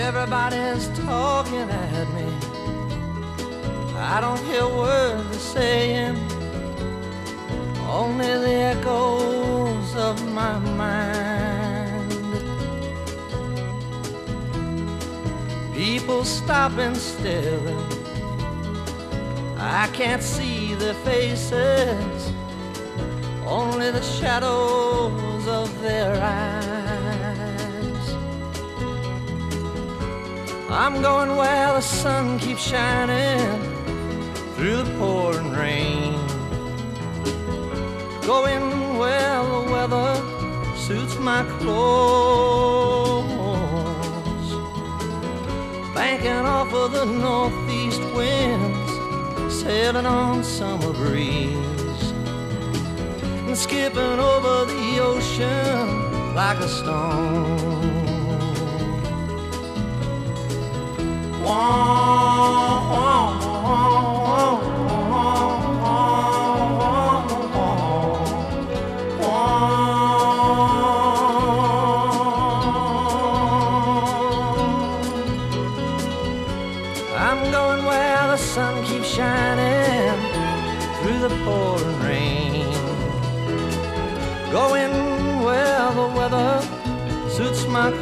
Everybody's talking at me. I don't hear words they're saying, only the echoes of my mind. People stop and stare, I can't see their faces, only the shadows of their eyes. I'm going where the sun keeps shining through the pouring rain, going where the weather suits my clothes, banking off of the northeast winds, sailing on summer breeze, and skipping over the ocean like a stone. I'm going where the sun keeps shining through the pouring rain, going where the weather suits my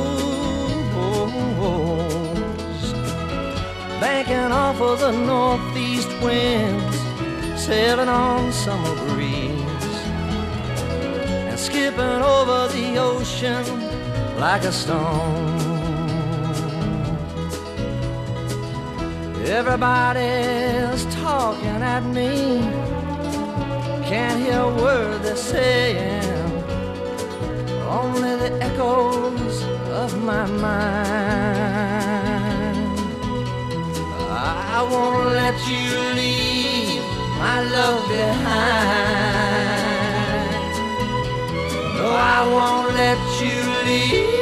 clothes, banking off of the northeast winds, sailing on summer breeze, and skipping over the ocean like a stone. Everybody's talking at me, can't hear a word they're saying, only the echoes of my mind. I won't let you leave my love behind. No, I won't let you leave